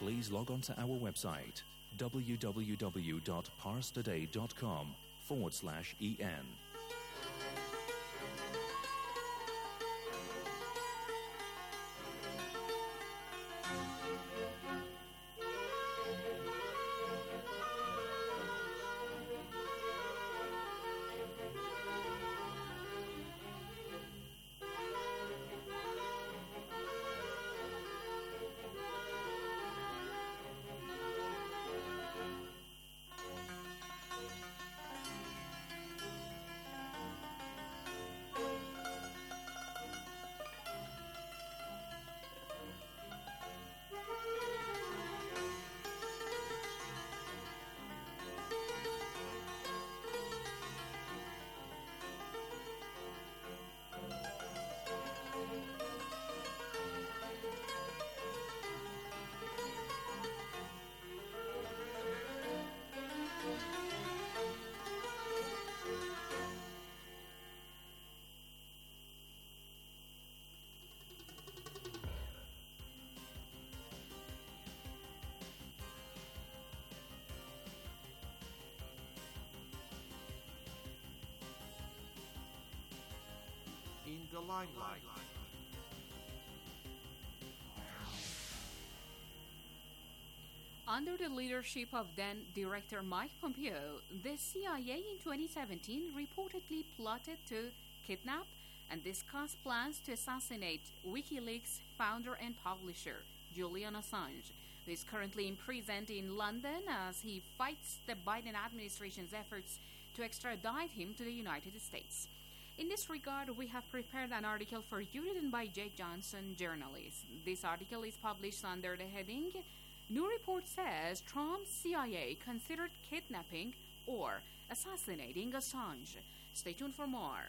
please log on to our website www.parstoday.com/en. In the limelight. Under the leadership of then Director Mike Pompeo, the CIA in 2017 reportedly plotted to kidnap and discuss plans to assassinate WikiLeaks founder and publisher Julian Assange, who is currently imprisoned in London as he fights the Biden administration's efforts to extradite him to the United States. In this regard, we have prepared an article for you written by Jake Johnson, journalist. This article is published under the heading, New Report Says Trump's CIA Considered Kidnapping or Assassinating Assange. Stay tuned for more.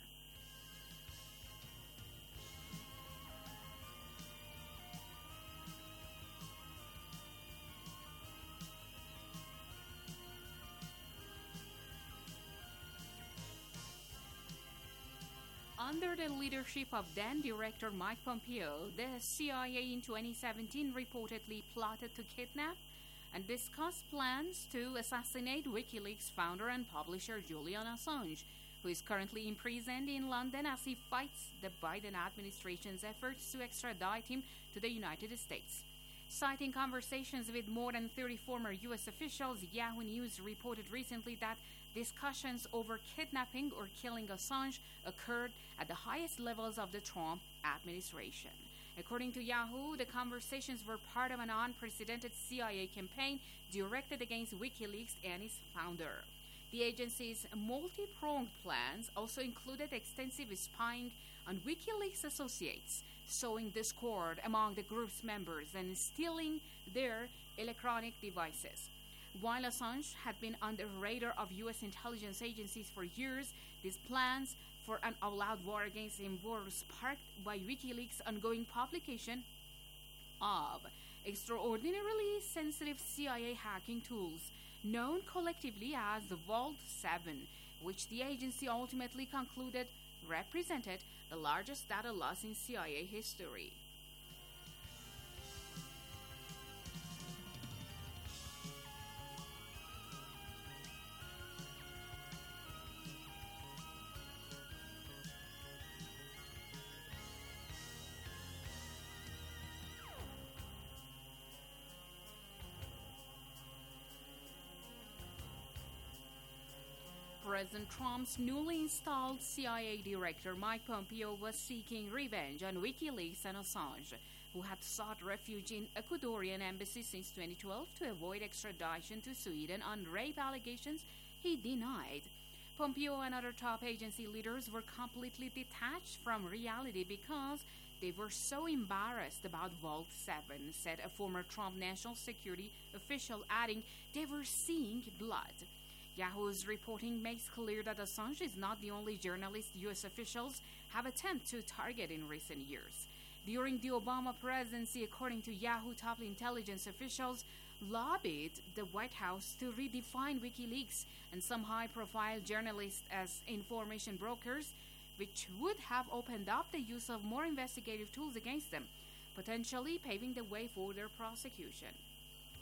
Under the leadership of then Director Mike Pompeo, the CIA in 2017 reportedly plotted to kidnap and discuss plans to assassinate WikiLeaks founder and publisher Julian Assange, who is currently imprisoned in London as he fights the Biden administration's efforts to extradite him to the United States. Citing conversations with more than 30 former U.S. officials, Yahoo News reported recently that discussions over kidnapping or killing Assange occurred at the highest levels of the Trump administration. According to Yahoo, the conversations were part of an unprecedented CIA campaign directed against WikiLeaks and its founder. The agency's multi-pronged plans also included extensive spying on WikiLeaks associates, sowing discord among the group's members and stealing their electronic devices. While Assange had been on the radar of U.S. intelligence agencies for years, these plans for an all-out war against him were sparked by WikiLeaks' ongoing publication of extraordinarily sensitive CIA hacking tools known collectively as the Vault 7, which the agency ultimately concluded represented the largest data loss in CIA history. President Trump's newly installed CIA director, Mike Pompeo, was seeking revenge on WikiLeaks and Assange, who had sought refuge in Ecuadorian embassy since 2012 to avoid extradition to Sweden on rape allegations he denied. Pompeo and other top agency leaders were completely detached from reality because they were so embarrassed about Vault 7, said a former Trump national security official, adding they were seeing blood. Yahoo's reporting makes clear that Assange is not the only journalist U.S. officials have attempted to target in recent years. During the Obama presidency, according to Yahoo, top intelligence officials lobbied the White House to redefine WikiLeaks and some high-profile journalists as information brokers, which would have opened up the use of more investigative tools against them, potentially paving the way for their prosecution.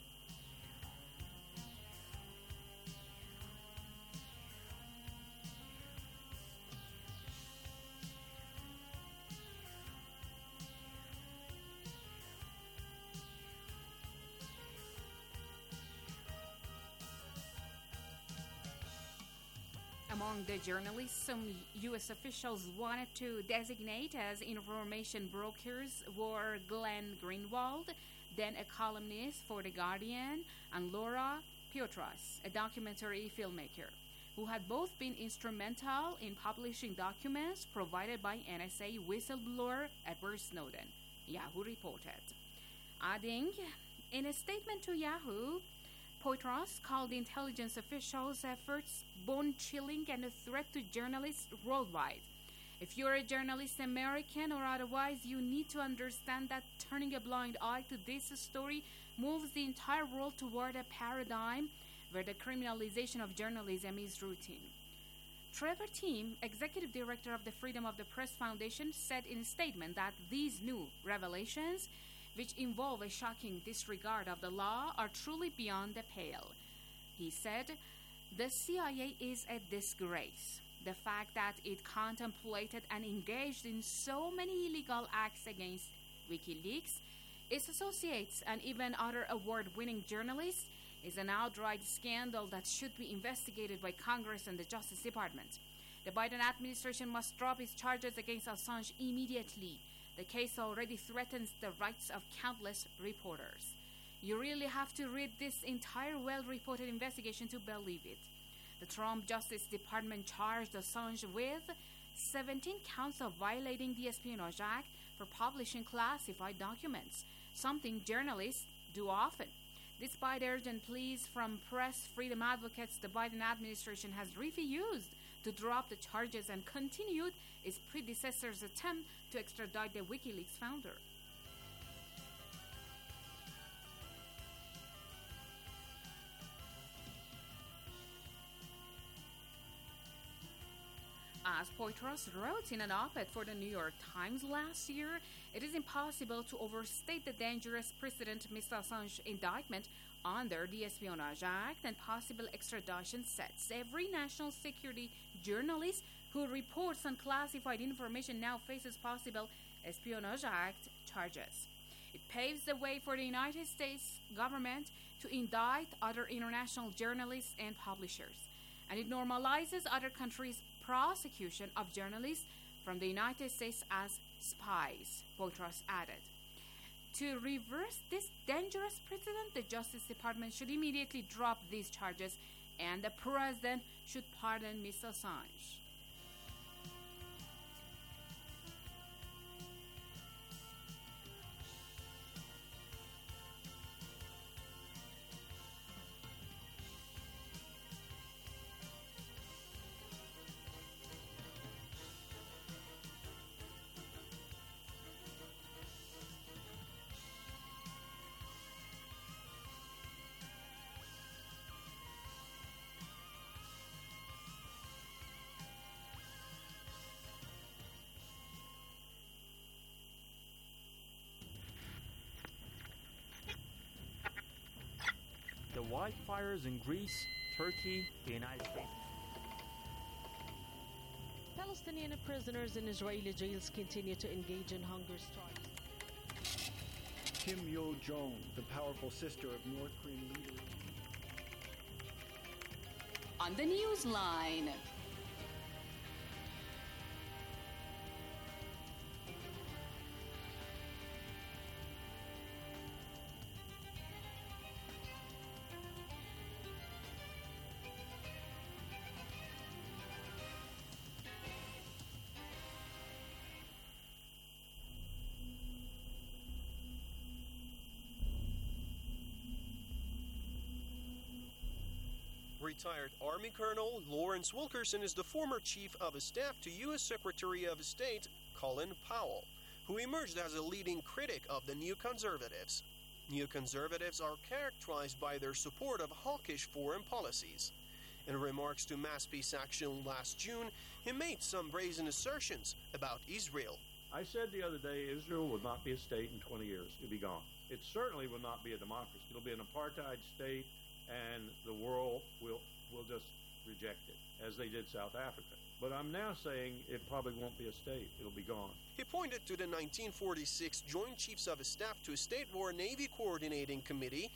Among the journalists some U.S. officials wanted to designate as information brokers were Glenn Greenwald, then a columnist for The Guardian, and Laura Piotras, a documentary filmmaker, who had both been instrumental in publishing documents provided by NSA whistleblower Edward Snowden, Yahoo reported. Adding, in a statement to Yahoo, Poitras called the intelligence officials' efforts bone-chilling and a threat to journalists worldwide. If you're a journalist, American or otherwise, you need to understand that turning a blind eye to this story moves the entire world toward a paradigm where the criminalization of journalism is routine. Trevor Team, executive director of the Freedom of the Press Foundation, said in a statement that these new revelations, which involve a shocking disregard of the law, are truly beyond the pale. He said, "The CIA is a disgrace. The fact that it contemplated and engaged in so many illegal acts against WikiLeaks, its associates, and even other award-winning journalists is an outright scandal that should be investigated by Congress and the Justice Department. The Biden administration must drop its charges against Assange immediately. The case already threatens the rights of countless reporters. You really have to read this entire well-reported investigation to believe it." The Trump Justice Department charged Assange with 17 counts of violating the Espionage Act for publishing classified documents, something journalists do often. Despite urgent pleas from press freedom advocates, the Biden administration has refused to drop the charges and continued its predecessor's attempt to extradite the WikiLeaks founder. As Poitras wrote in an op-ed for the New York Times last year, it is impossible to overstate the dangerous precedent Mr. Assange's indictment under the Espionage Act and possible extradition sets. Every national security journalist who reports on classified information now faces possible Espionage Act charges. It paves the way for the United States government to indict other international journalists and publishers, and it normalizes other countries' prosecution of journalists from the United States as spies, Poitras added. To reverse this dangerous precedent, the Justice Department should immediately drop these charges, and the President should pardon Mr. Assange. The wildfires in Greece, Turkey, the United States. Palestinian prisoners in Israeli jails continue to engage in hunger strikes. Kim Yo-jong, the powerful sister of North Korean leader. On the Newsline. Retired Army Colonel Lawrence Wilkerson is the former Chief of Staff to U.S. Secretary of State Colin Powell, who emerged as a leading critic of the New Conservatives. New Conservatives are characterized by their support of hawkish foreign policies. In remarks to Mass Peace Action last June, he made some brazen assertions about Israel. I said the other day Israel will not be a state in 20 years. It'll be gone. It certainly will not be a democracy. It'll be an apartheid state, and the world will just reject it, as they did South Africa. But I'm now saying it probably won't be a state. It'll be gone. He pointed to the 1946 Joint Chiefs of Staff to State War Navy Coordinating Committee,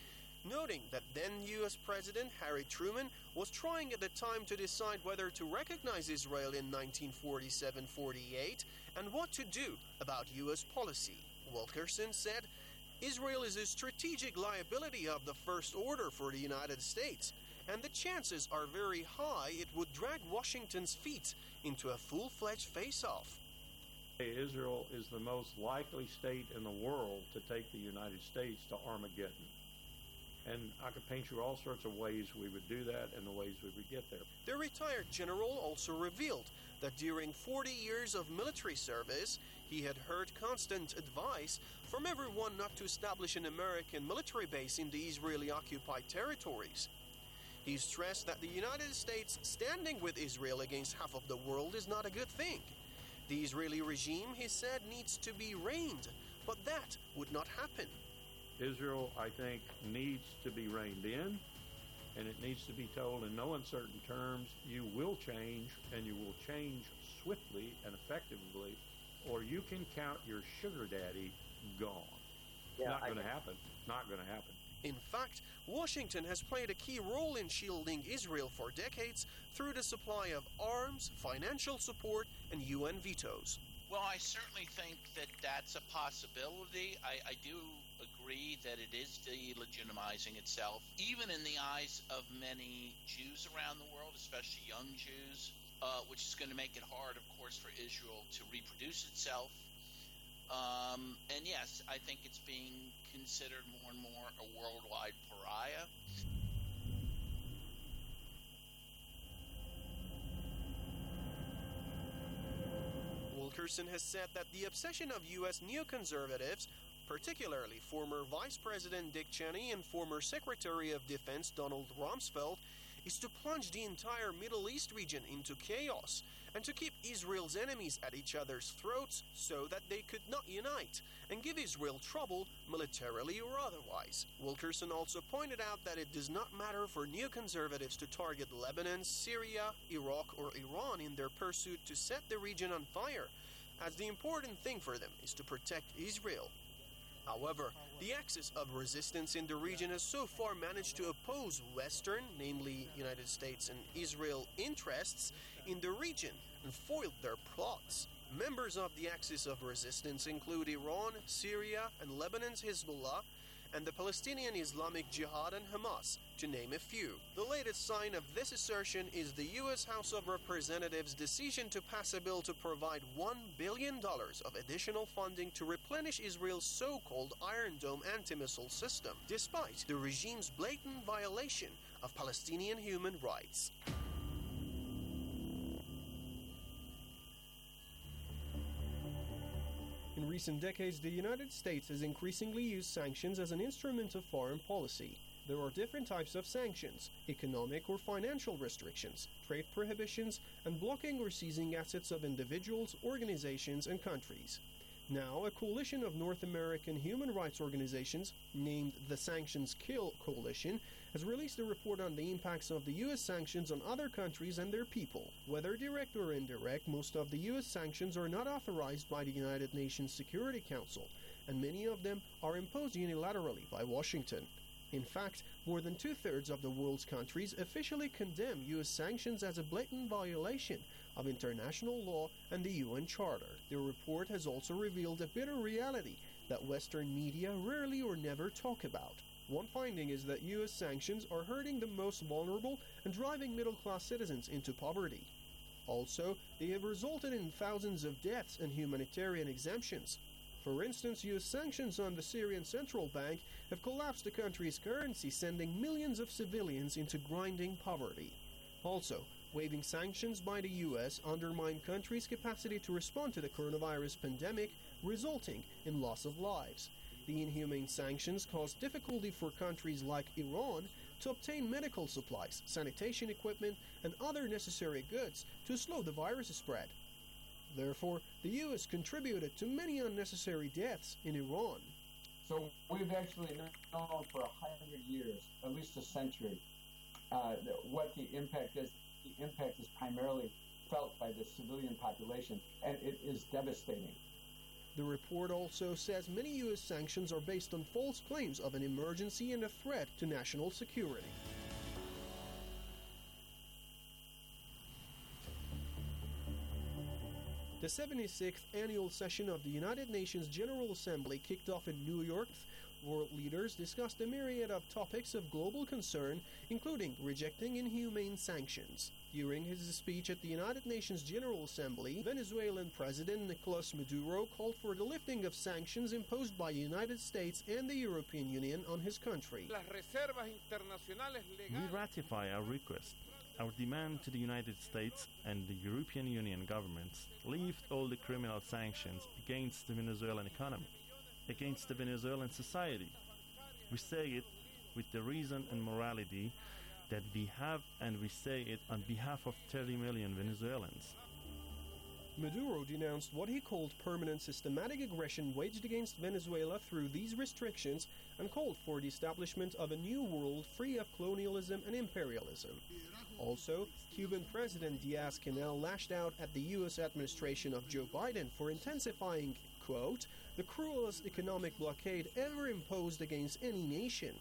noting that then U.S. President Harry Truman was trying at the time to decide whether to recognize Israel in 1947-48 and what to do about U.S. policy. Wilkerson said, "Israel is a strategic liability of the first order for the United States, and the chances are very high it would drag Washington's feet into a full-fledged face-off." Israel is the most likely state in the world to take the United States to Armageddon. And I could paint you all sorts of ways we would do that and the ways we would get there. The retired general also revealed that during 40 years of military service, he had heard constant advice from everyone not to establish an American military base in the Israeli-occupied territories. He stressed that the United States standing with Israel against half of the world is not a good thing. The Israeli regime, he said, needs to be reined, but that would not happen. Israel, I think, needs to be reined in, and it needs to be told in no uncertain terms, you will change, and you will change swiftly and effectively, or you can count your sugar daddy gone. Not going to happen. Not going to happen. In fact, Washington has played a key role in shielding Israel for decades through the supply of arms, financial support, and UN vetoes. Well, I certainly think that that's a possibility. I do agree that it is delegitimizing itself, even in the eyes of many Jews around the world, especially young Jews, which is going to make it hard, of course, for Israel to reproduce itself. And yes, I think it's being considered more and more a worldwide pariah. Wilkerson has said that the obsession of U.S. neoconservatives, particularly former Vice President Dick Cheney and former Secretary of Defense Donald Rumsfeld, is to plunge the entire Middle East region into chaos and to keep Israel's enemies at each other's throats so that they could not unite and give Israel trouble militarily or otherwise. Wilkerson also pointed out that it does not matter for neoconservatives to target Lebanon, Syria, Iraq, or Iran in their pursuit to set the region on fire, as the important thing for them is to protect Israel. However, the axis of resistance in the region has so far managed to oppose Western, namely United States and Israel, interests in the region and foiled their plots. Members of the axis of resistance include Iran, Syria, and Lebanon's Hezbollah, and the Palestinian Islamic Jihad and Hamas, to name a few. The latest sign of this assertion is the U.S. House of Representatives' decision to pass a bill to provide $1 billion of additional funding to replenish Israel's so-called Iron Dome anti-missile system, despite the regime's blatant violation of Palestinian human rights. In recent decades, the United States has increasingly used sanctions as an instrument of foreign policy. There are different types of sanctions: economic or financial restrictions, trade prohibitions, and blocking or seizing assets of individuals, organizations, and countries. Now, a coalition of North American human rights organizations, named the Sanctions Kill Coalition, has released a report on the impacts of the U.S. sanctions on other countries and their people. Whether direct or indirect, most of the U.S. sanctions are not authorized by the United Nations Security Council, and many of them are imposed unilaterally by Washington. In fact, more than two-thirds of the world's countries officially condemn U.S. sanctions as a blatant violation of international law and the UN Charter. The report has also revealed a bitter reality that Western media rarely or never talk about. One finding is that U.S. sanctions are hurting the most vulnerable and driving middle-class citizens into poverty. Also, they have resulted in thousands of deaths and humanitarian exemptions. For instance, U.S. sanctions on the Syrian Central Bank have collapsed the country's currency, sending millions of civilians into grinding poverty. Also, waiving sanctions by the U.S. undermined countries' capacity to respond to the coronavirus pandemic, resulting in loss of lives. The inhumane sanctions caused difficulty for countries like Iran to obtain medical supplies, sanitation equipment, and other necessary goods to slow the virus spread. Therefore, the U.S. contributed to many unnecessary deaths in Iran. So we've actually known for 100 years, at least a century, what the impact is. The impact is primarily felt by the civilian population, and it is devastating. The report also says many U.S. sanctions are based on false claims of an emergency and a threat to national security. The 76th annual session of the United Nations General Assembly kicked off in New York. World leaders discussed a myriad of topics of global concern, including rejecting inhumane sanctions. During his speech at the United Nations General Assembly, Venezuelan President Nicolas Maduro called for the lifting of sanctions imposed by the United States and the European Union on his country. We ratify our request. Our demand to the United States and the European Union governments lift all the criminal sanctions against the Venezuelan economy, against the Venezuelan society. We say it with the reason and morality that we have, and we say it on behalf of 30 million Venezuelans. Maduro denounced what he called permanent systematic aggression waged against Venezuela through these restrictions and called for the establishment of a new world free of colonialism and imperialism. Also, Cuban President Diaz-Canel lashed out at the U.S. administration of Joe Biden for intensifying, quote, the cruelest economic blockade ever imposed against any nation.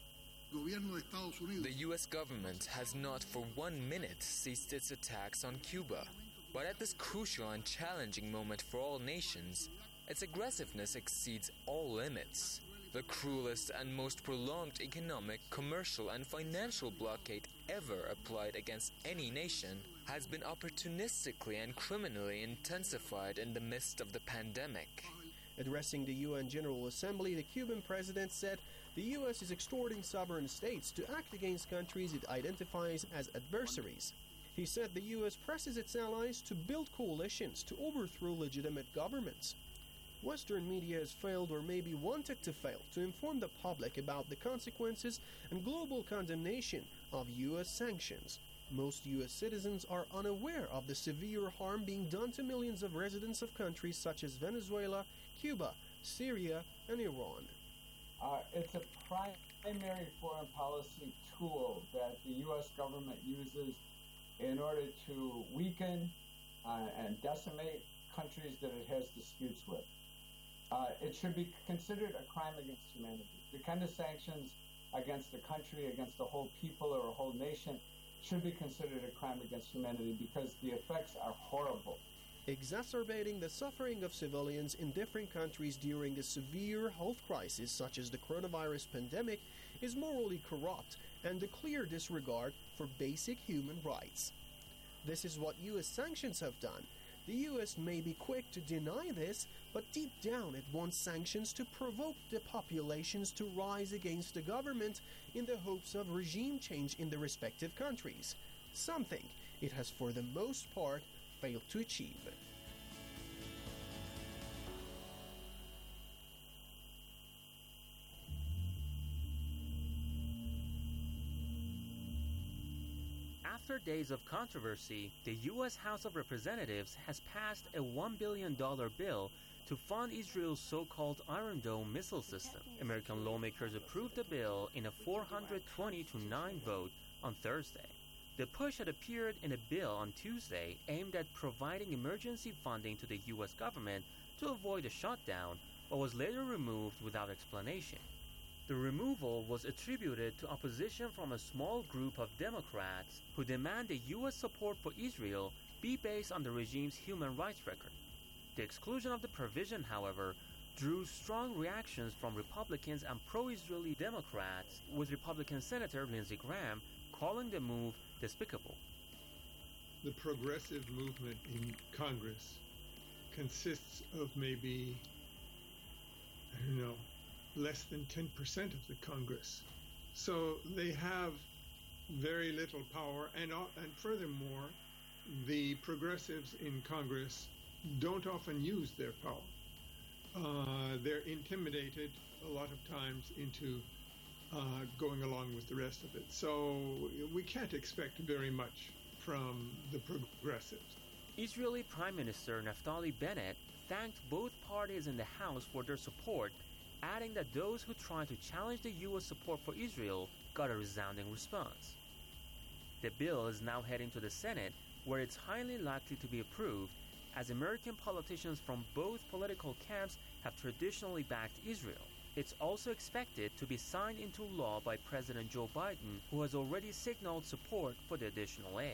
The U.S. government has not for 1 minute ceased its attacks on Cuba. But at this crucial and challenging moment for all nations, its aggressiveness exceeds all limits. The cruelest and most prolonged economic, commercial, and financial blockade ever applied against any nation has been opportunistically and criminally intensified in the midst of the pandemic. Addressing the UN General Assembly, the Cuban president said the U.S. is exhorting sovereign states to act against countries it identifies as adversaries. He said the U.S. presses its allies to build coalitions to overthrow legitimate governments. Western media has failed or maybe wanted to fail to inform the public about the consequences and global condemnation of U.S. sanctions. Most U.S. citizens are unaware of the severe harm being done to millions of residents of countries such as Venezuela, Cuba, Syria, and Iran. It's a primary foreign policy tool that the U.S. government uses in order to weaken and decimate countries that it has disputes with. It should be considered a crime against humanity. The kind of sanctions against a country, against a whole people or a whole nation should be considered a crime against humanity because the effects are horrible. Exacerbating the suffering of civilians in different countries during a severe health crisis such as the coronavirus pandemic is morally corrupt and a clear disregard for basic human rights. This is what U.S. sanctions have done. The U.S. may be quick to deny this, but deep down it wants sanctions to provoke the populations to rise against the government in the hopes of regime change in the respective countries, something it has for the most part failed to achieve. After days of controversy, the U.S. House of Representatives has passed a $1 billion bill to fund Israel's so-called Iron Dome missile system. American lawmakers approved the bill in a 420-9 vote on Thursday. The push had appeared in a bill on Tuesday aimed at providing emergency funding to the U.S. government to avoid a shutdown, but was later removed without explanation. The removal was attributed to opposition from a small group of Democrats who demand the U.S. support for Israel be based on the regime's human rights record. The exclusion of the provision, however, drew strong reactions from Republicans and pro-Israeli Democrats, with Republican Senator Lindsey Graham calling the move despicable. The progressive movement in Congress consists of maybe, less than 10% of the Congress. So they have very little power, and furthermore, the progressives in Congress don't often use their power. They're intimidated a lot of times into going along with the rest of it. So we can't expect very much from the progressives. Israeli Prime Minister Naftali Bennett thanked both parties in the House for their support, adding that those who tried to challenge the U.S. support for Israel got a resounding response. The bill is now heading to the Senate, where it's highly likely to be approved, as American politicians from both political camps have traditionally backed Israel. It's also expected to be signed into law by President Joe Biden, who has already signaled support for the additional aid.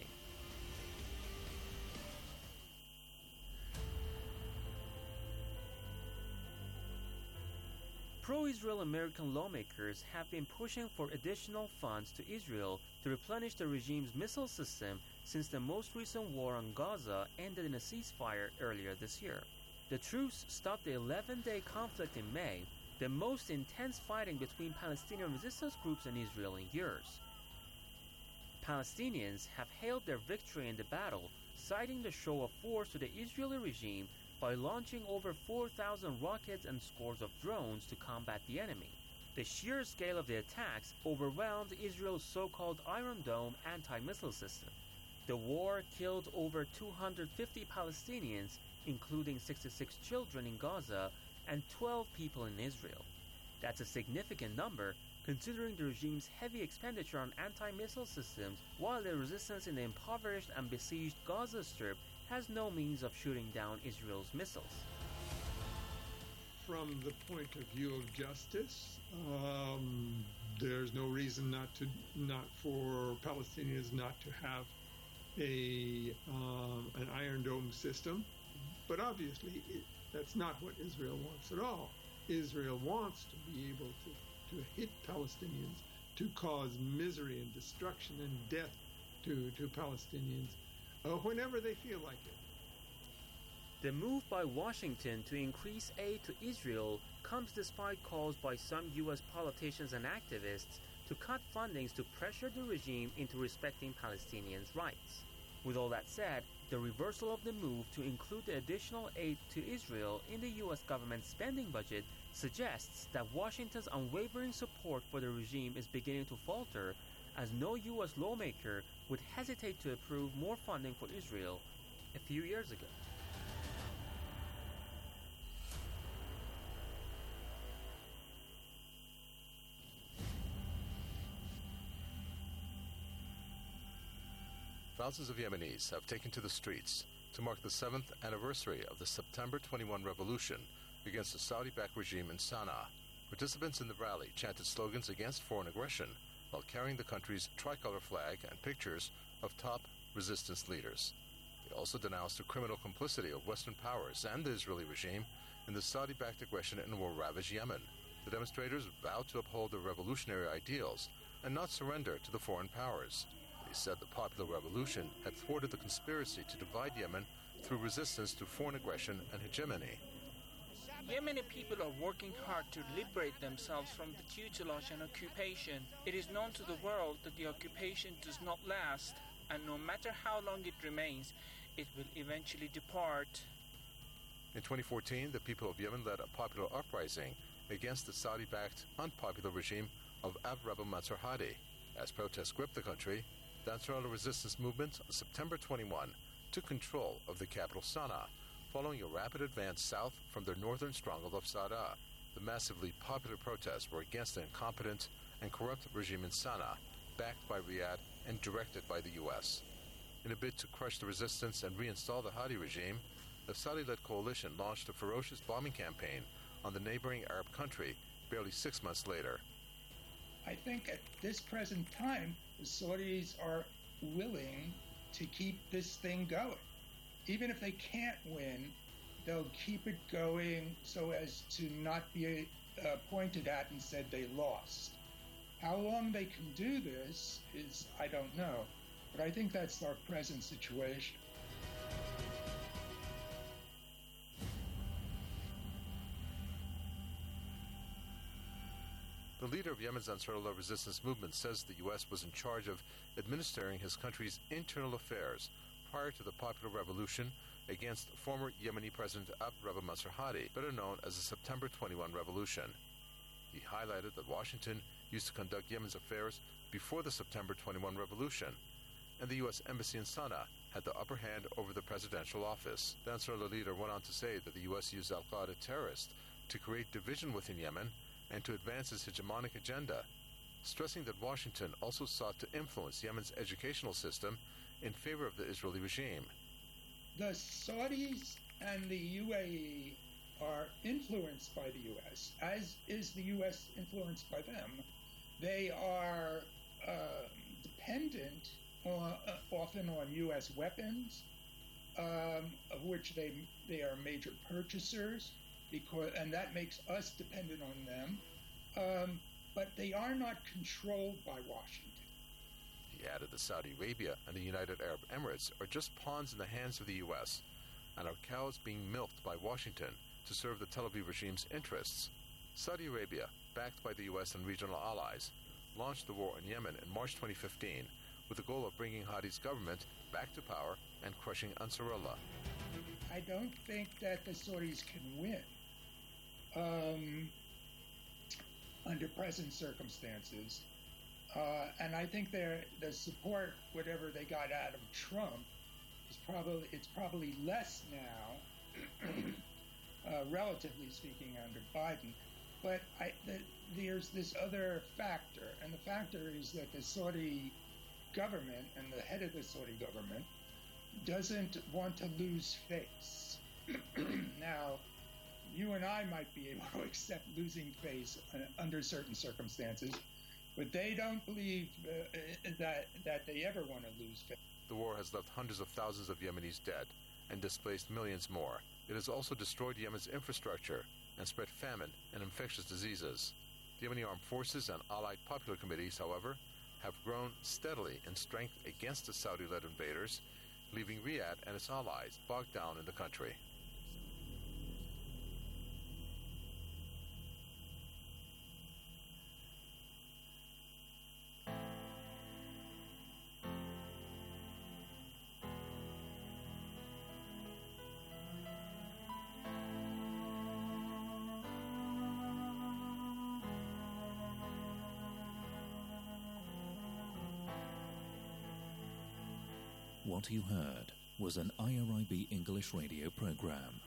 Pro-Israel American lawmakers have been pushing for additional funds to Israel to replenish the regime's missile system since the most recent war on Gaza ended in a ceasefire earlier this year. The truce stopped the 11-day conflict in May, the most intense fighting between Palestinian resistance groups and Israel in years. Palestinians have hailed their victory in the battle, citing the show of force to the Israeli regime by launching over 4,000 rockets and scores of drones to combat the enemy. The sheer scale of the attacks overwhelmed Israel's so-called Iron Dome anti-missile system. The war killed over 250 Palestinians, including 66 children in Gaza and 12 people in Israel. That's a significant number, considering the regime's heavy expenditure on anti-missile systems, while the resistance in the impoverished and besieged Gaza Strip has no means of shooting down Israel's missiles. From the point of view of justice, there's no reason not for Palestinians not to have an Iron Dome system, but obviously that's not what Israel wants at all. Israel wants to be able to hit Palestinians, to cause misery and destruction and death to Palestinians whenever they feel like it. The move by Washington to increase aid to Israel comes despite calls by some U.S. politicians and activists to cut fundings to pressure the regime into respecting Palestinians' rights. With all that said, the reversal of the move to include the additional aid to Israel in the U.S. government's spending budget suggests that Washington's unwavering support for the regime is beginning to falter, as no U.S. lawmaker would hesitate to approve more funding for Israel a few years ago. Thousands of Yemenis have taken to the streets to mark the 7th anniversary of the September 21 revolution against the Saudi-backed regime in Sana'a. Participants in the rally chanted slogans against foreign aggression while carrying the country's tricolor flag and pictures of top resistance leaders. They also denounced the criminal complicity of Western powers and the Israeli regime in the Saudi-backed aggression in war-ravaged Yemen. The demonstrators vowed to uphold their revolutionary ideals and not surrender to the foreign powers. They said the popular revolution had thwarted the conspiracy to divide Yemen through resistance to foreign aggression and hegemony. Yemeni people are working hard to liberate themselves from the tutelage and occupation. It is known to the world that the occupation does not last, and no matter how long it remains, it will eventually depart. In 2014, the people of Yemen led a popular uprising against the Saudi-backed unpopular regime of Rebbe Mansour Hadi. As protests gripped the country, the Ansarullah resistance movement on September 21 took control of the capital Sana'a, following a rapid advance south from their northern stronghold of Sana'a. The massively popular protests were against the incompetent and corrupt regime in Sana'a, backed by Riyadh and directed by the U.S. In a bid to crush the resistance and reinstall the Hadi regime, the Saudi-led coalition launched a ferocious bombing campaign on the neighboring Arab country barely 6 months later. I think at this present time, the Saudis are willing to keep this thing going. Even if they can't win, they'll keep it going so as to not be pointed at and said they lost. How long they can do this is, I don't know, but I think that's our present situation. The leader of Yemen's Ansarullah resistance movement says the U.S. was in charge of administering his country's internal affairs prior to the popular revolution against former Yemeni President Rebbe Mansour Hadi, better known as the September 21 revolution. He highlighted that Washington used to conduct Yemen's affairs before the September 21 revolution, and the U.S. Embassy in Sana'a had the upper hand over the presidential office. The Ansarullah leader went on to say that the U.S. used al-Qaeda terrorists to create division within Yemen and to advance its hegemonic agenda, stressing that Washington also sought to influence Yemen's educational system in favor of the Israeli regime. the Saudis and the UAE are influenced by the U.S., as is the U.S. influenced by them. They are dependent often on U.S. weapons, of which they are major purchasers, and that makes us dependent on them. But they are not controlled by Washington. He added that Saudi Arabia and the United Arab Emirates are just pawns in the hands of the U.S. and are cows being milked by Washington to serve the Tel Aviv regime's interests. Saudi Arabia, backed by the U.S. and regional allies, launched the war in Yemen in March 2015 with the goal of bringing Hadi's government back to power and crushing Ansarullah. I don't think that the Saudis can win under present circumstances. And I think the support, whatever they got out of Trump, it's probably less now, relatively speaking, under Biden. But there's this other factor, and the factor is that the Saudi government and the head of the Saudi government doesn't want to lose face. Now, you and I might be able to accept losing face under certain circumstances, but they don't believe that they ever want to lose face. The war has left hundreds of thousands of Yemenis dead and displaced millions more. It has also destroyed Yemen's infrastructure and spread famine and infectious diseases. The Yemeni armed forces and allied popular committees, however, have grown steadily in strength against the Saudi-led invaders, leaving Riyadh and its allies bogged down in the country. What you heard was an IRIB English radio program.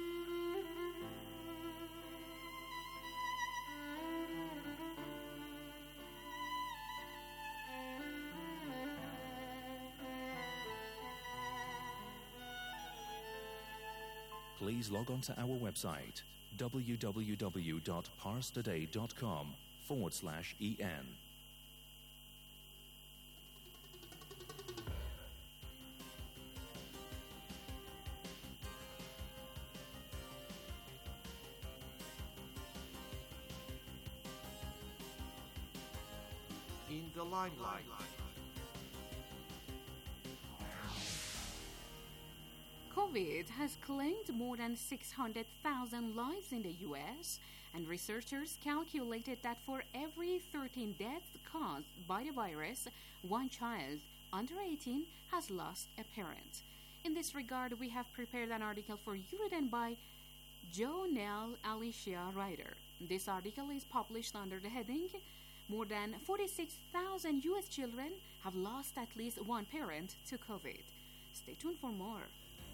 Please log on to our website www.parstoday.com/en. In the limelight. COVID has claimed more than 600,000 lives in the U.S., and researchers calculated that for every 13 deaths caused by the virus, one child under 18 has lost a parent. In this regard, we have prepared an article for you written by Jonelle Alicia Ryder. This article is published under the heading, More than 46,000 U.S. children have lost at least one parent to COVID. Stay tuned for more.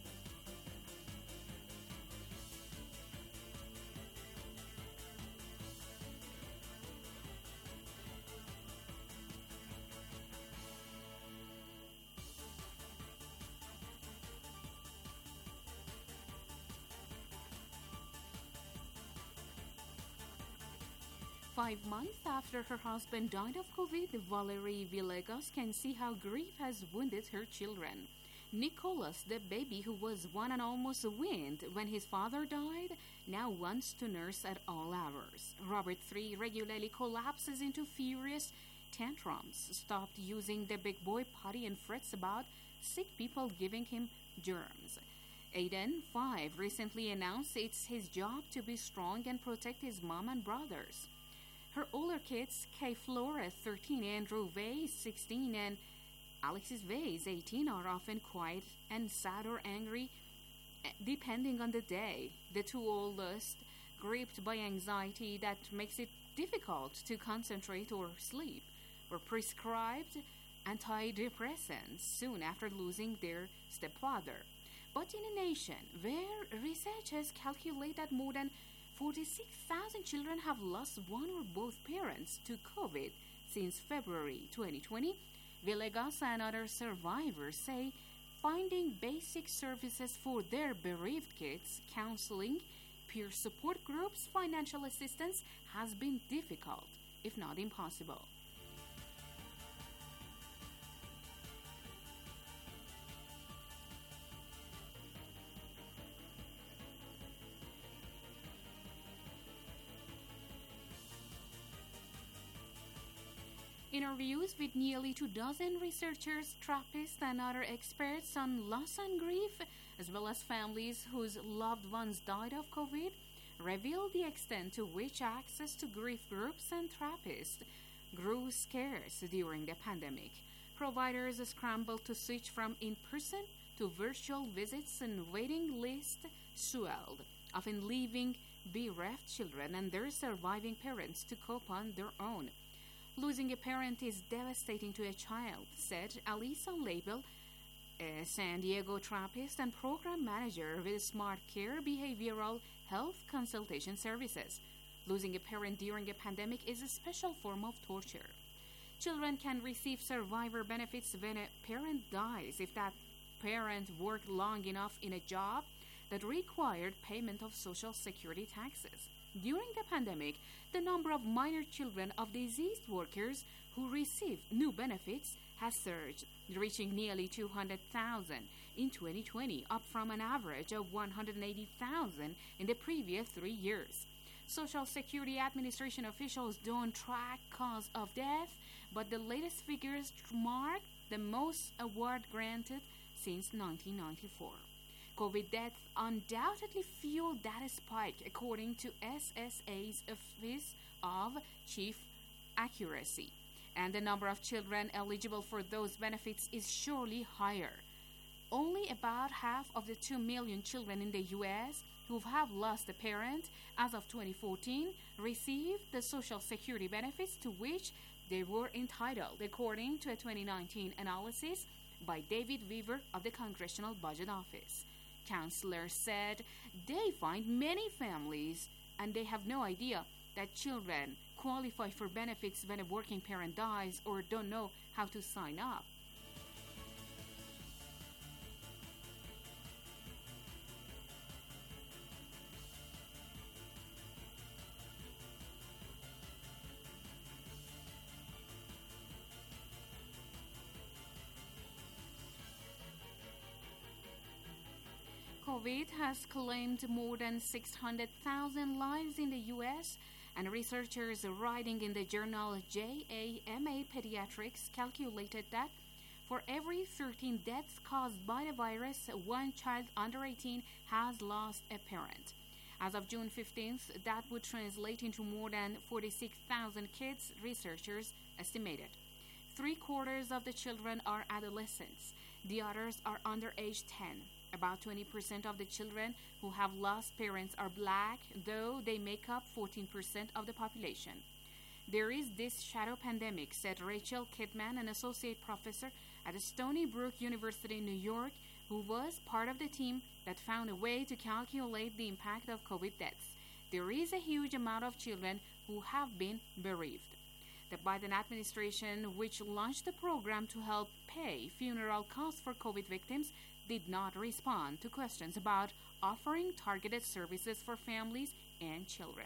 Five months after her husband died of COVID, Valerie Villegas can see how grief has wounded her children. Nicholas, the baby who was 1 and almost weaned when his father died, now wants to nurse at all hours. Robert III regularly collapses into furious tantrums, stopped using the big boy potty, and frets about sick people giving him germs. Aiden, 5, recently announced it's his job to be strong and protect his mom and brothers. Her older kids, Kay Flora, 13, Andrew Vase, 16, and Alexis Vase, 18, are often quiet and sad or angry, depending on the day. The two oldest, gripped by anxiety that makes it difficult to concentrate or sleep, were prescribed antidepressants soon after losing their stepfather. But in a nation where research has calculated that more than 46,000 children have lost one or both parents to COVID since February 2020, Villegas and other survivors say finding basic services for their bereaved kids, counseling, peer support groups, financial assistance has been difficult, if not impossible. Interviews with nearly 24 researchers, therapists, and other experts on loss and grief, as well as families whose loved ones died of COVID, reveal the extent to which access to grief groups and therapists grew scarce during the pandemic. Providers scrambled to switch from in-person to virtual visits, and waiting lists swelled, often leaving bereft children and their surviving parents to cope on their own. Losing a parent is devastating to a child, said Alisa Label, a San Diego therapist and program manager with Smart Care Behavioral Health Consultation Services. Losing a parent during a pandemic is a special form of torture. Children can receive survivor benefits when a parent dies if that parent worked long enough in a job that required payment of Social Security taxes. During the pandemic, the number of minor children of deceased workers who received new benefits has surged, reaching nearly 200,000 in 2020, up from an average of 180,000 in the previous 3 years. Social Security Administration officials don't track cause of death, but the latest figures mark the most award granted since 1994. COVID deaths undoubtedly fueled that spike, according to SSA's Office of Chief Accuracy. And the number of children eligible for those benefits is surely higher. Only about half of the 2 million children in the U.S. who have lost a parent as of 2014 received the Social Security benefits to which they were entitled, according to a 2019 analysis by David Weaver of the Congressional Budget Office. Counselors said they find many families and they have no idea that children qualify for benefits when a working parent dies or don't know how to sign up. COVID has claimed more than 600,000 lives in the U.S., and researchers writing in the journal JAMA Pediatrics calculated that for every 13 deaths caused by the virus, one child under 18 has lost a parent. As of June 15th, that would translate into more than 46,000 kids, researchers estimated. 3/4 of the children are adolescents. The others are under age 10. About 20% of the children who have lost parents are black, though they make up 14% of the population. There is this shadow pandemic, said Rachel Kidman, an associate professor at Stony Brook University in New York, who was part of the team that found a way to calculate the impact of COVID deaths. There is a huge amount of children who have been bereaved. The Biden administration, which launched the program to help pay funeral costs for COVID victims, did not respond to questions about offering targeted services for families and children.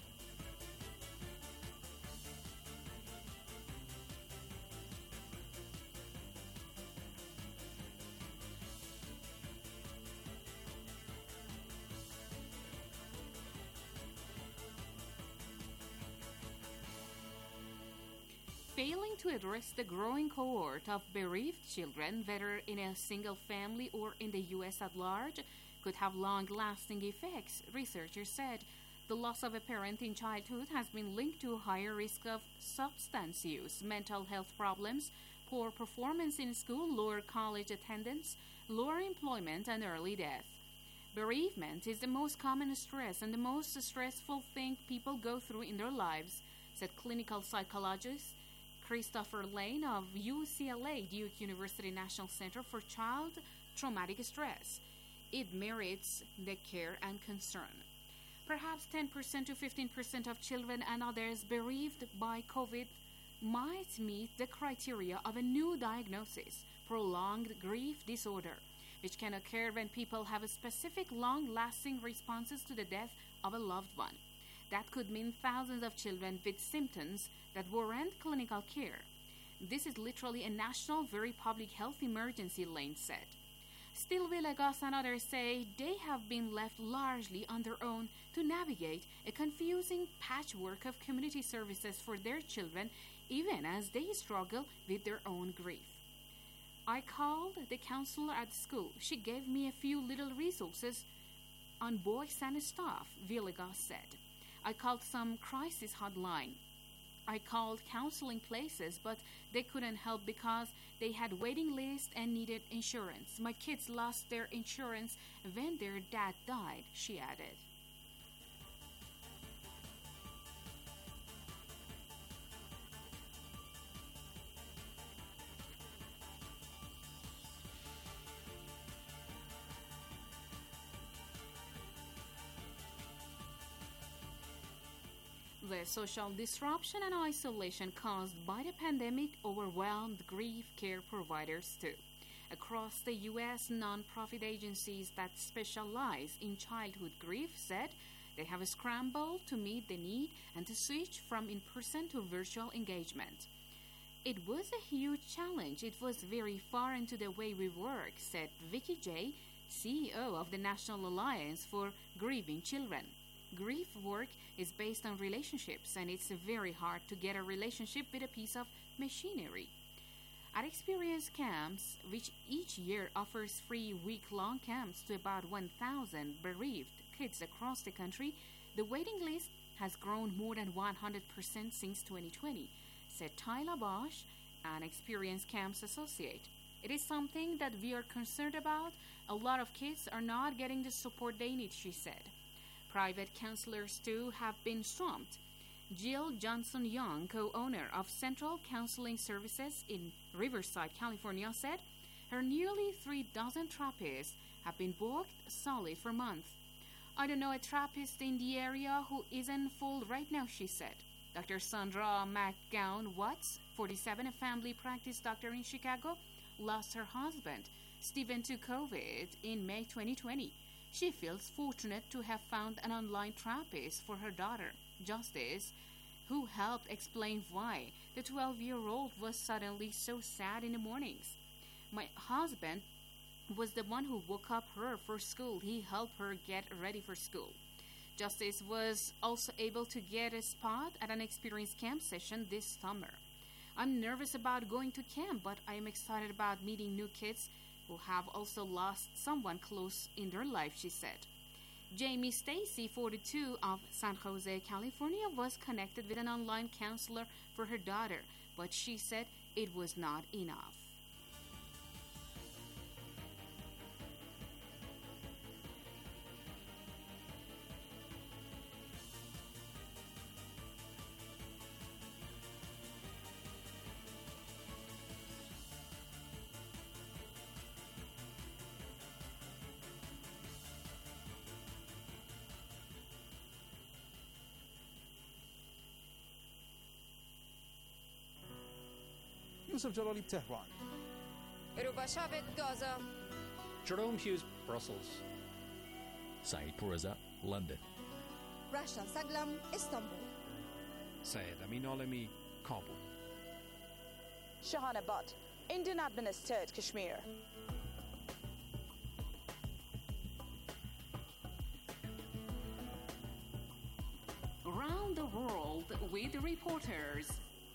Failing to address the growing cohort of bereaved children, whether in a single family or in the U.S. at large, could have long-lasting effects, researchers said. The loss of a parent in childhood has been linked to a higher risk of substance use, mental health problems, poor performance in school, lower college attendance, lower employment, and early death. Bereavement is the most common stress and the most stressful thing people go through in their lives, said clinical psychologist Christopher Lane of UCLA Duke University National Center for Child Traumatic Stress. It merits the care and concern. Perhaps 10% to 15% of children and others bereaved by COVID might meet the criteria of a new diagnosis, prolonged grief disorder, which can occur when people have a specific long-lasting responses to the death of a loved one. That could mean thousands of children with symptoms that warrant clinical care. This is literally a national, very public health emergency, Lane said. Still, Villegas and others say they have been left largely on their own to navigate a confusing patchwork of community services for their children, even as they struggle with their own grief. I called the counselor at school. She gave me a few little resources on boys and stuff, Villegas said. I called some crisis hotline. I called counseling places, but they couldn't help because they had waiting lists and needed insurance. My kids lost their insurance when their dad died, she added. The social disruption and isolation caused by the pandemic overwhelmed grief care providers too. Across the U.S., non-profit agencies that specialize in childhood grief said they have scrambled to meet the need and to switch from in-person to virtual engagement. It was a huge challenge. It was very far into the way we work, said Vicky Jay, CEO of the National Alliance for Grieving Children. Grief work is based on relationships, and it's very hard to get a relationship with a piece of machinery. At Experience Camps, which each year offers free week-long camps to about 1,000 bereaved kids across the country, the waiting list has grown more than 100% since 2020, said Tyler Bosch, an Experience Camps associate. It is something that we are concerned about. A lot of kids are not getting the support they need, she said. Private counselors, too, have been swamped. Jill Johnson-Young, co-owner of Central Counseling Services in Riverside, California, said her nearly 3 dozen therapists have been booked solid for months. I don't know a therapist in the area who isn't full right now, she said. Dr. Sandra McGowan-Watts, 47, a family practice doctor in Chicago, lost her husband, Stephen, to COVID in May 2020. She feels fortunate to have found an online therapist for her daughter, Justice, who helped explain why the 12-year-old was suddenly so sad in the mornings. My husband was the one who woke up her for school. He helped her get ready for school. Justice was also able to get a spot at an Experience Camp session this summer. I'm nervous about going to camp, but I am excited about meeting new kids who have also lost someone close in their life, she said. Jamie Stacy, 42, of San Jose, California, was connected with an online counselor for her daughter, but she said it was not enough. Yusuf Jalali, Tehran. Rubashavit, Gaza. Jerome Hughes, Brussels. Saeed Pourreza, London. Rasha Saglam, Istanbul. Syed Amin Alemi, Kabul. Shahana Butt, Indian administered Kashmir. Around the world with reporters.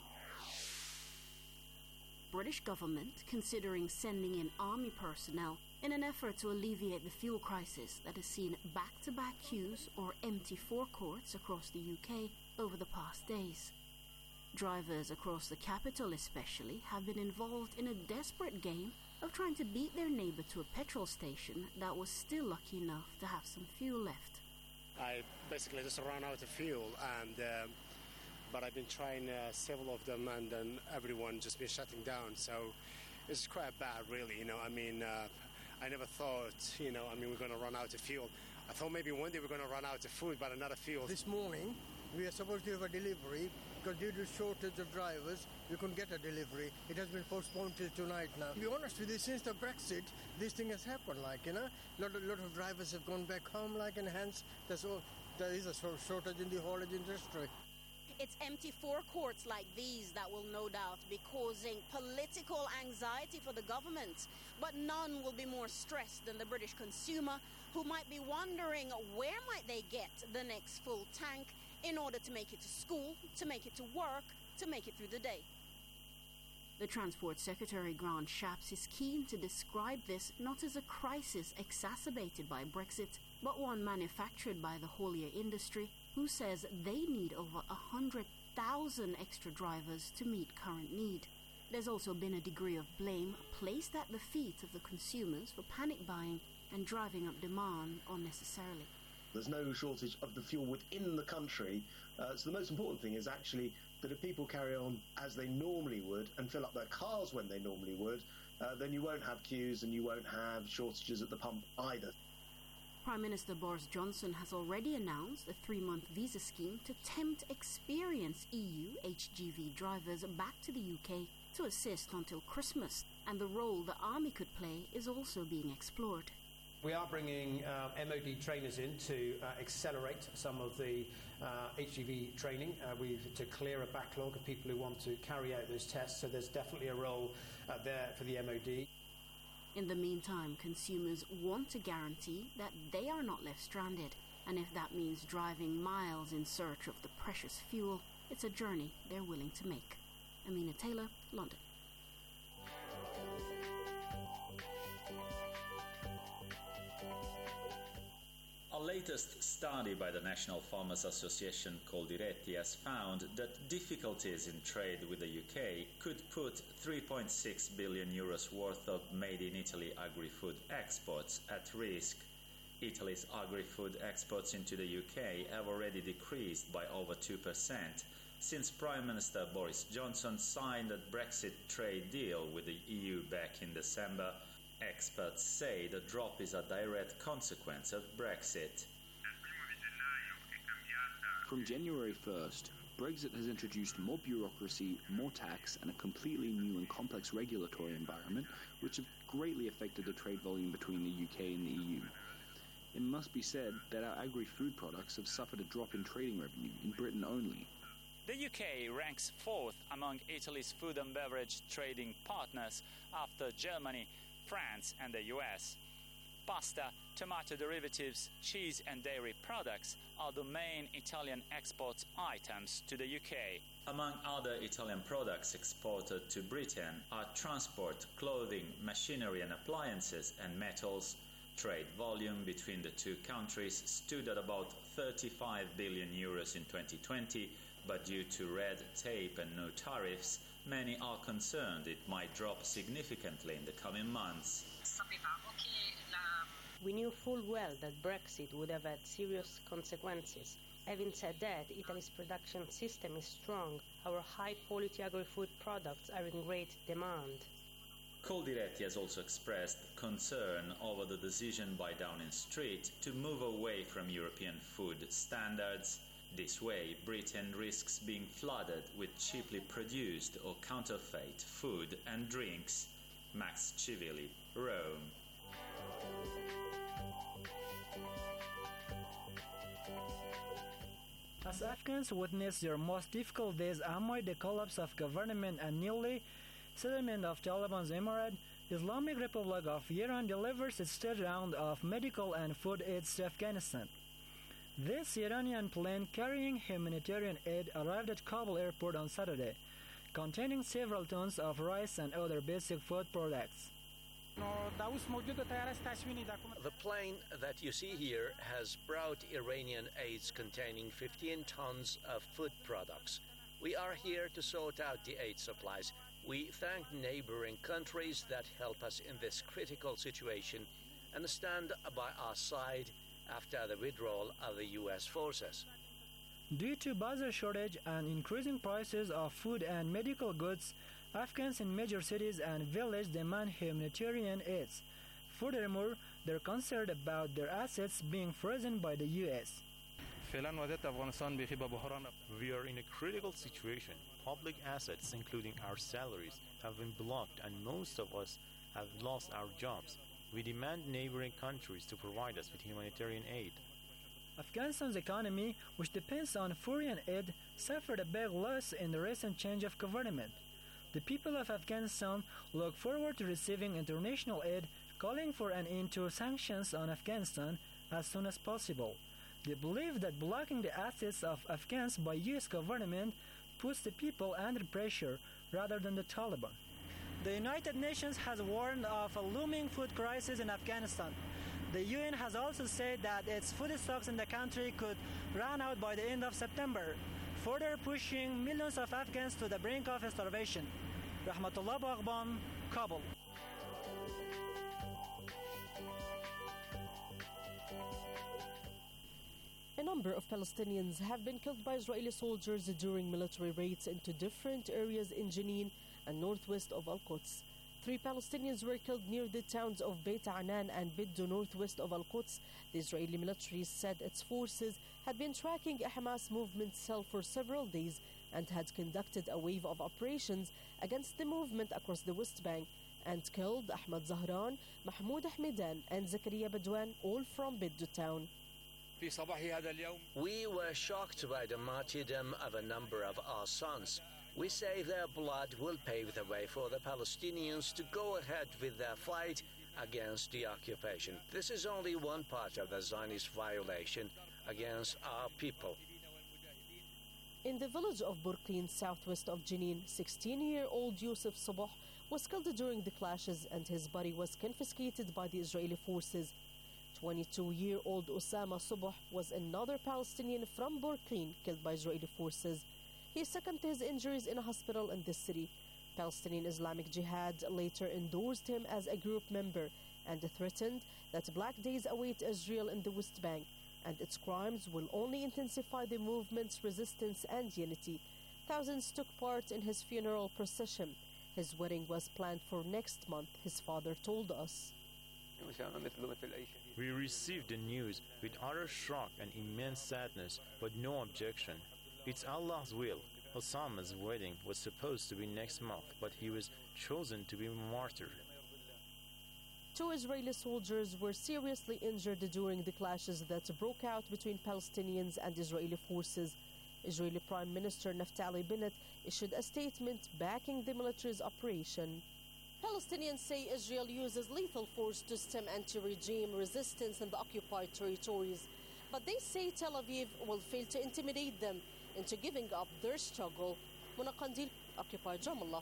British government considering sending in army personnel in an effort to alleviate the fuel crisis that has seen back-to-back queues or empty forecourts across the UK over the past days. Drivers across the capital especially have been involved in a desperate game of trying to beat their neighbour to a petrol station that was still lucky enough to have some fuel left. I basically just ran out of fuel, but I've been trying several of them, and then everyone just been shutting down. So it's quite bad, really. I never thought, we're going to run out of fuel. I thought maybe one day we're going to run out of food, but not of fuel. This morning, We are supposed to have a delivery, because due to shortage of drivers, we couldn't get a delivery. It has been postponed till tonight now. To be honest with you, since the Brexit, this thing has happened, A lot of drivers have gone back home, and hence there is a shortage in the haulage industry. It's empty forecourts like these that will no doubt be causing political anxiety for the government. But none will be more stressed than the British consumer, who might be wondering where might they get the next full tank in order to make it to school, to make it to work, to make it through the day. The Transport Secretary Grant Shapps is keen to describe this not as a crisis exacerbated by Brexit, but one manufactured by the haulier industry, who says they need over 100,000 extra drivers to meet current need. There's also been a degree of blame placed at the feet of the consumers for panic buying and driving up demand unnecessarily. There's no shortage of the fuel within the country, so the most important thing is actually that if people carry on as they normally would and fill up their cars when they normally would, then you won't have queues and you won't have shortages at the pump either. Prime Minister Boris Johnson has already announced a 3-month visa scheme to tempt experienced EU HGV drivers back to the UK to assist until Christmas, and the role the Army could play is also being explored. We are bringing MOD trainers in to accelerate some of the HGV training to clear a backlog of people who want to carry out those tests, so there's definitely a role there for the MOD. In the meantime, consumers want to guarantee that they are not left stranded, and if that means driving miles in search of the precious fuel, it's a journey they're willing to make. Amina Taylor, London. A latest study by the National Farmers Association Coldiretti has found that difficulties in trade with the UK could put €3.6 billion worth of made-in-Italy agri-food exports at risk. Italy's agri-food exports into the UK have already decreased by over 2% since Prime Minister Boris Johnson signed a Brexit trade deal with the EU back in December. Experts say the drop is a direct consequence of Brexit. From January 1st, Brexit has introduced more bureaucracy, more tax, and a completely new and complex regulatory environment, which have greatly affected the trade volume between the UK and the EU. It must be said that our agri-food products have suffered a drop in trading revenue in Britain only. The UK ranks 4th among Italy's food and beverage trading partners after Germany, France and the US. Pasta, tomato derivatives, cheese and dairy products are the main Italian export items to the UK. Among other Italian products exported to Britain are transport, clothing, machinery and appliances, and metals. Trade volume between the two countries stood at about €35 billion in 2020, but due to red tape and no tariffs, many are concerned it might drop significantly in the coming months. We knew full well that Brexit would have had serious consequences. Having said that, Italy's production system is strong. Our high-quality agri-food products are in great demand. Coldiretti has also expressed concern over the decision by Downing Street to move away from European food standards. This way, Britain risks being flooded with cheaply produced or counterfeit food and drinks. Max Civilli, Rome. As Afghans witness their most difficult days amid the collapse of government and newly settlement of Taliban's emirate, Islamic Republic of Iran delivers its third round of medical and food aids to Afghanistan. This Iranian plane carrying humanitarian aid arrived at Kabul airport on Saturday, containing several tons of rice and other basic food products. The plane that you see here has brought Iranian aids containing 15 tons of food products. We are here to sort out the aid supplies. We thank neighboring countries that help us in this critical situation and stand by our side after the withdrawal of the U.S. forces. Due to buzzer shortage and increasing prices of food and medical goods, Afghans in major cities and villages demand humanitarian aid. Furthermore, they're concerned about their assets being frozen by the U.S. We are in a critical situation. Public assets, including our salaries, have been blocked and most of us have lost our jobs. We demand neighboring countries to provide us with humanitarian aid. Afghanistan's economy, which depends on foreign aid, suffered a big loss in the recent change of government. The people of Afghanistan look forward to receiving international aid, calling for an end to sanctions on Afghanistan as soon as possible. They believe that blocking the assets of Afghans by U.S. government puts the people under pressure rather than the Taliban. The United Nations has warned of a looming food crisis in Afghanistan. The UN has also said that its food stocks in the country could run out by the end of September, further pushing millions of Afghans to the brink of starvation. Rahmatullah Baghban, Kabul. A number of Palestinians have been killed by Israeli soldiers during military raids into different areas in Jenin and northwest of Al-Quds. 3 Palestinians were killed near the towns of Beit Anan and Biddo northwest of Al-Quds. The Israeli military said its forces had been tracking a Hamas movement cell for several days and had conducted a wave of operations against the movement across the West Bank and killed Ahmad Zahran, Mahmoud Ahmedan and Zakaria Badwan, all from Biddo town. We were shocked by the martyrdom of a number of our sons. We say their blood will pave the way for the Palestinians to go ahead with their fight against the occupation. This is only one part of the Zionist violation against our people. In the village of Burqin, southwest of Jenin, 16-year-old Yusuf Sabah was killed during the clashes and his body was confiscated by the Israeli forces. 22-year-old Osama Subah was another Palestinian from Burqin killed by Israeli forces. He succumbed to his injuries in a hospital in this city. Palestinian Islamic Jihad later endorsed him as a group member and threatened that black days await Israel in the West Bank, and its crimes will only intensify the movement's resistance and unity. Thousands took part in his funeral procession. His wedding was planned for next month, his father told us. We received the news with utter shock and immense sadness, but no objection. It's Allah's will. Osama's wedding was supposed to be next month, but he was chosen to be martyred. 2 Israeli soldiers were seriously injured during the clashes that broke out between Palestinians and Israeli forces. Israeli Prime Minister Naftali Bennett issued a statement backing the military's operation. Palestinians say Israel uses lethal force to stem anti-regime resistance in the occupied territories, but they say Tel Aviv will fail to intimidate them into giving up their struggle. Muna Qandil, occupied Ramallah.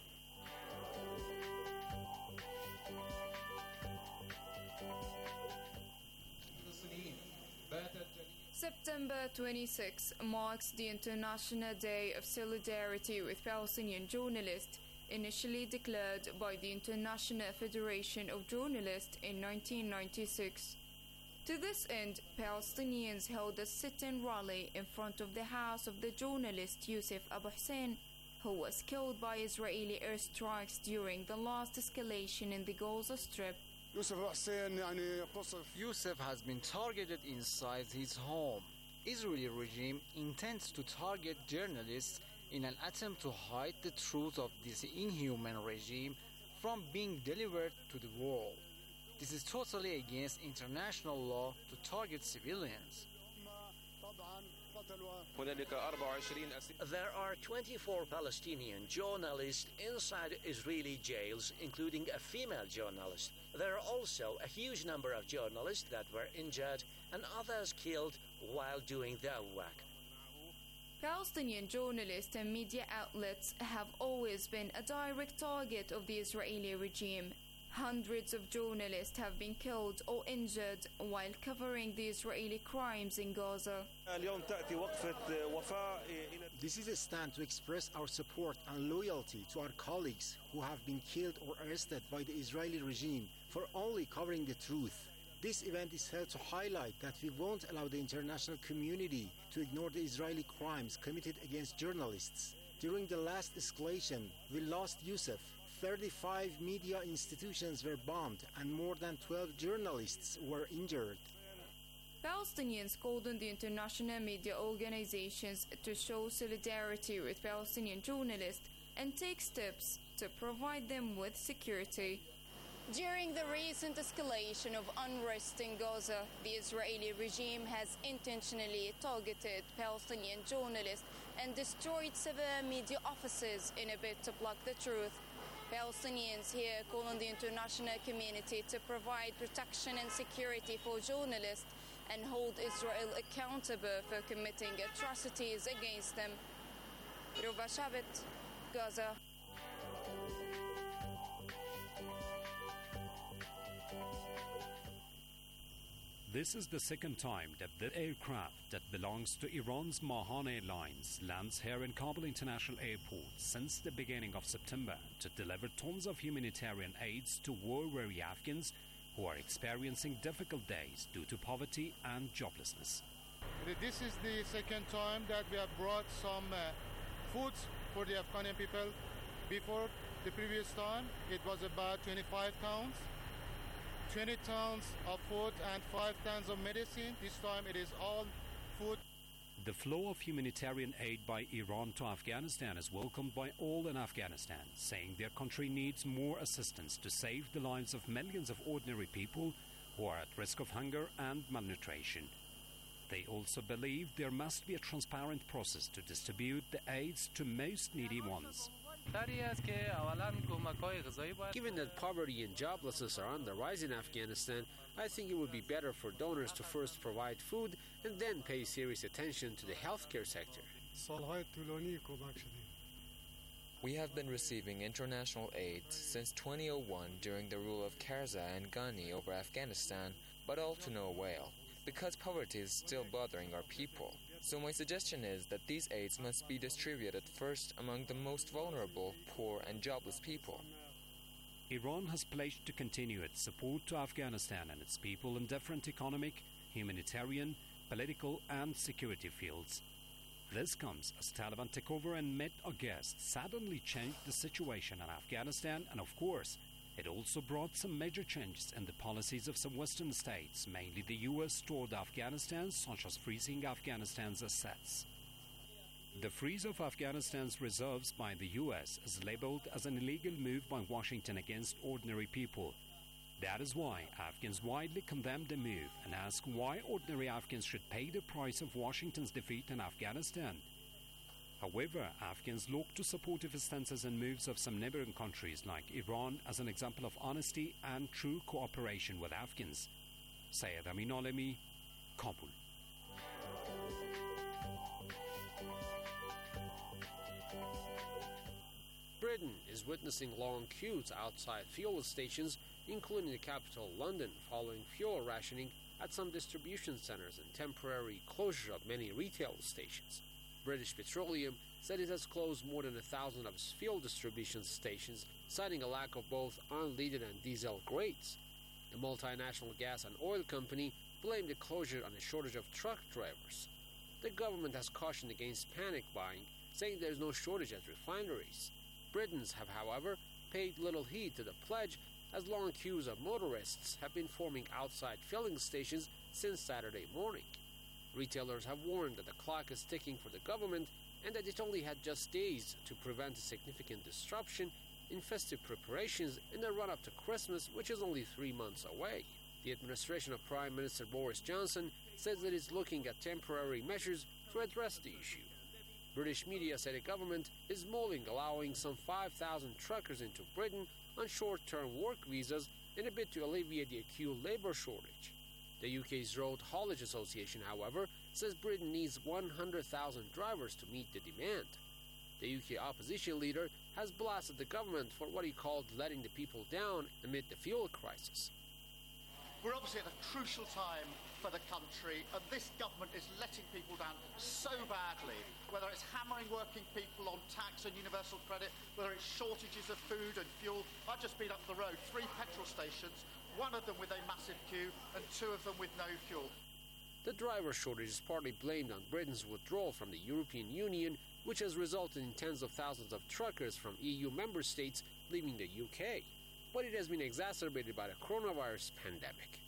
September 26 marks the International Day of Solidarity with Palestinian Journalists, initially declared by the International Federation of Journalists in 1996. To this end, Palestinians held a sit-in rally in front of the house of the journalist Yusuf Abu Hussein, who was killed by Israeli airstrikes during the last escalation in the Gaza Strip. Yusuf has been targeted inside his home. Israeli regime intends to target journalists in an attempt to hide the truth of this inhuman regime from being delivered to the world. This is totally against international law to target civilians. There are 24 Palestinian journalists inside Israeli jails, including a female journalist. There are also a huge number of journalists that were injured and others killed while doing their work. Palestinian journalists and media outlets have always been a direct target of the Israeli regime. Hundreds of journalists have been killed or injured while covering the Israeli crimes in Gaza. This is a stand to express our support and loyalty to our colleagues who have been killed or arrested by the Israeli regime for only covering the truth. This event is held to highlight that we won't allow the international community to ignore the Israeli crimes committed against journalists. During the last escalation, we lost Yusuf. 35 media institutions were bombed and more than 12 journalists were injured. Palestinians called on the international media organizations to show solidarity with Palestinian journalists and take steps to provide them with security. During the recent escalation of unrest in Gaza, the Israeli regime has intentionally targeted Palestinian journalists and destroyed several media offices in a bid to block the truth. Palestinians here call on the international community to provide protection and security for journalists and hold Israel accountable for committing atrocities against them. Ruba Shabit, Gaza. This is the second time that the aircraft that belongs to Iran's Mahan Airlines lands here in Kabul International Airport since the beginning of September to deliver tons of humanitarian aids to war-weary Afghans who are experiencing difficult days due to poverty and joblessness. This is the second time that we have brought some food for the Afghani people. Before the previous time, it was about 25 tons. 20 tons of food and 5 tons of medicine. This time it is all food. The flow of humanitarian aid by Iran to Afghanistan is welcomed by all in Afghanistan, saying their country needs more assistance to save the lives of millions of ordinary people who are at risk of hunger and malnutrition. They also believe there must be a transparent process to distribute the aids to most needy ones. Given that poverty and joblessness are on the rise in Afghanistan, I think it would be better for donors to first provide food and then pay serious attention to the healthcare sector. We have been receiving international aid since 2001 during the rule of Karzai and Ghani over Afghanistan, but all to no avail, because poverty is still bothering our people. So my suggestion is that these aids must be distributed first among the most vulnerable, poor and jobless people. Iran has pledged to continue its support to Afghanistan and its people in different economic, humanitarian, political and security fields. This comes as Taliban takeover in mid-August suddenly changed the situation in Afghanistan, and of course, it also brought some major changes in the policies of some Western states, mainly the US, toward Afghanistan, such as freezing Afghanistan's assets. The freeze of Afghanistan's reserves by the US is labeled as an illegal move by Washington against ordinary people. That is why Afghans widely condemn the move and ask why ordinary Afghans should pay the price of Washington's defeat in Afghanistan. However, Afghans look to supportive stances and moves of some neighboring countries like Iran as an example of honesty and true cooperation with Afghans. Syed Amin Alemi, Kabul. Britain is witnessing long queues outside fuel stations, including the capital London, following fuel rationing at some distribution centres and temporary closure of many retail stations. British Petroleum said it has closed more than 1,000 of its fuel distribution stations, citing a lack of both unleaded and diesel grades. The multinational gas and oil company blamed the closure on a shortage of truck drivers. The government has cautioned against panic buying, saying there is no shortage at refineries. Britons have, however, paid little heed to the pledge, as long queues of motorists have been forming outside filling stations since Saturday morning. Retailers have warned that the clock is ticking for the government and that it only had just days to prevent a significant disruption in festive preparations in the run-up to Christmas, which is only 3 months away. The administration of Prime Minister Boris Johnson says that it's looking at temporary measures to address the issue. British media say the government is mulling allowing some 5,000 truckers into Britain on short-term work visas in a bid to alleviate the acute labour shortage. The UK's Road Haulage Association, however, says Britain needs 100,000 drivers to meet the demand. The UK opposition leader has blasted the government for what he called letting the people down amid the fuel crisis. We're obviously at a crucial time for the country, and this government is letting people down so badly, whether it's hammering working people on tax and universal credit, whether it's shortages of food and fuel. I've just been up the road, 3 petrol stations, one of them with a massive queue and 2 of them with no fuel. The driver shortage is partly blamed on Britain's withdrawal from the European Union, which has resulted in tens of thousands of truckers from EU member states leaving the UK. But it has been exacerbated by the coronavirus pandemic.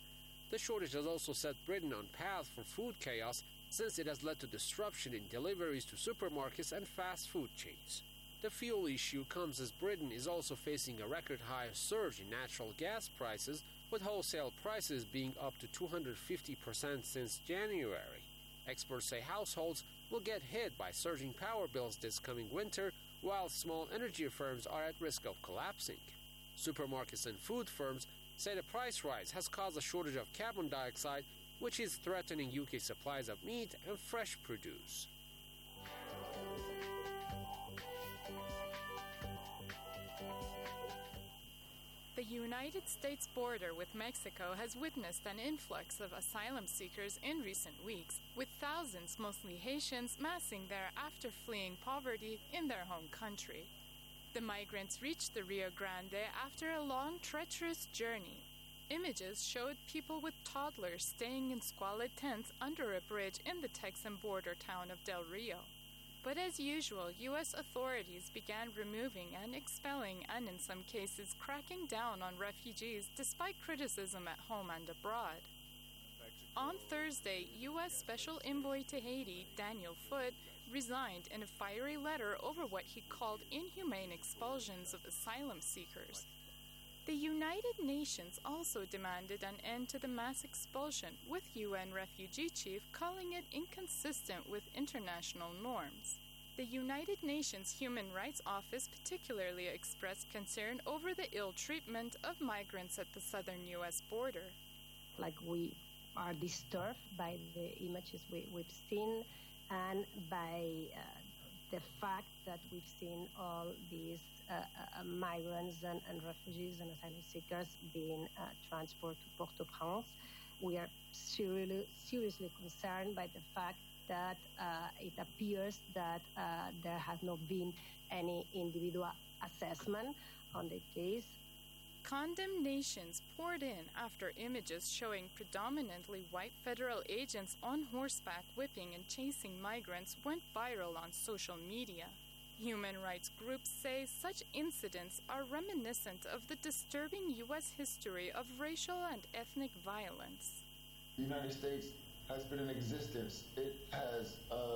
The shortage has also set Britain on path for food chaos, since it has led to disruption in deliveries to supermarkets and fast food chains. The fuel issue comes as Britain is also facing a record-high surge in natural gas prices, with wholesale prices being up to 250% since January. Experts say households will get hit by surging power bills this coming winter, while small energy firms are at risk of collapsing. Supermarkets and food firms say the price rise has caused a shortage of carbon dioxide, which is threatening UK supplies of meat and fresh produce. The United States border with Mexico has witnessed an influx of asylum seekers in recent weeks, with thousands, mostly Haitians, massing there after fleeing poverty in their home country. The migrants reached the Rio Grande after a long, treacherous journey. Images showed people with toddlers staying in squalid tents under a bridge in the Texan border town of Del Rio. But as usual, U.S. authorities began removing and expelling and in some cases cracking down on refugees despite criticism at home and abroad. On Thursday, U.S. Special Envoy to Haiti, Daniel Foote, resigned in a fiery letter over what he called inhumane expulsions of asylum seekers. The United Nations also demanded an end to the mass expulsion, with UN refugee chief calling it inconsistent with international norms. The United Nations Human Rights Office particularly expressed concern over the ill treatment of migrants at the southern U.S. border. We are disturbed by the images we've seen and by the fact that we've seen all these migrants and refugees and asylum seekers being transported to Port-au-Prince. We are seriously concerned by the fact that it appears that there has not been any individual assessment on the case. Condemnations poured in after images showing predominantly white federal agents on horseback whipping and chasing migrants went viral on social media. Human rights groups say such incidents are reminiscent of the disturbing U.S. history of racial and ethnic violence. The United States has been in existence. It has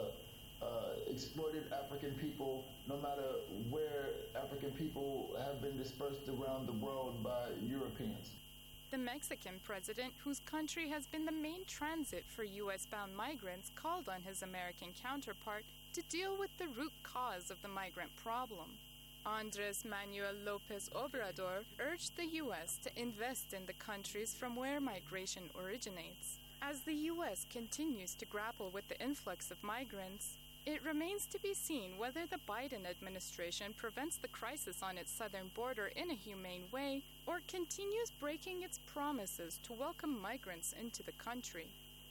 exploited African people, no matter where African people have been dispersed around the world by Europeans. The Mexican president, whose country has been the main transit for U.S.-bound migrants, called on his American counterpart to deal with the root cause of the migrant problem. Andrés Manuel López Obrador urged the U.S. to invest in the countries from where migration originates. As the U.S. continues to grapple with the influx of migrants, it remains to be seen whether the Biden administration prevents the crisis on its southern border in a humane way or continues breaking its promises to welcome migrants into the country.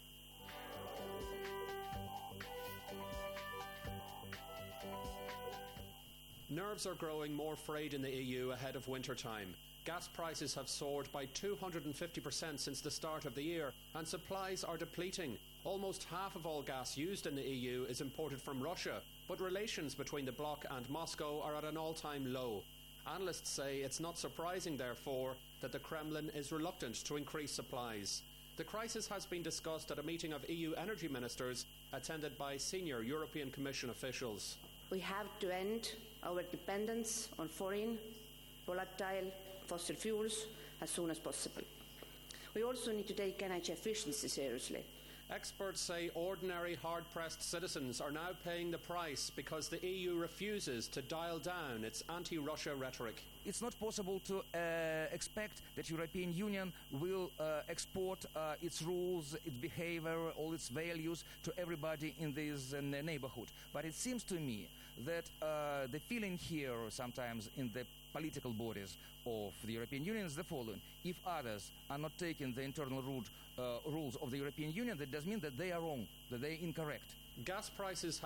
Nerves are growing more frayed in the EU ahead of wintertime. Gas prices have soared by 250% since the start of the year, and supplies are depleting. Almost half of all gas used in the EU is imported from Russia, but relations between the bloc and Moscow are at an all-time low. Analysts say it's not surprising, therefore, that the Kremlin is reluctant to increase supplies. The crisis has been discussed at a meeting of EU energy ministers attended by senior European Commission officials. We have to end our dependence on foreign, volatile fossil fuels as soon as possible. We also need to take energy efficiency seriously. Experts say ordinary hard-pressed citizens are now paying the price because the EU refuses to dial down its anti-Russia rhetoric. It's not possible to expect that European Union will export its rules, its behavior, all its values to everybody in this neighborhood. But it seems to me that the feeling here sometimes in the political bodies of the European Union is the following. If others are not taking the internal rules of the European Union, that does mean that they are wrong, that they are incorrect. Gas prices